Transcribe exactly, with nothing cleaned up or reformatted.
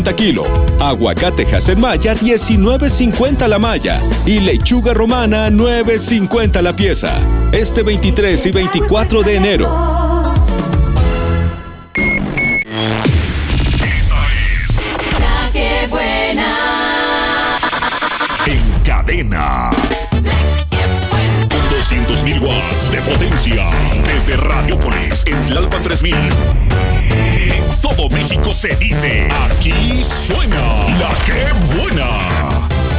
kilo. Aguacate Haselmaya diecinueve cincuenta la malla y lechuga romana nueve cincuenta la pieza. Este veintitrés y veinticuatro de enero. Esta es La Que Buena. En cadena. Con doscientos mil watts de potencia. Desde Radiopolis en Tlalpan tres mil. En todo México se dice, aquí suena La Que Buena.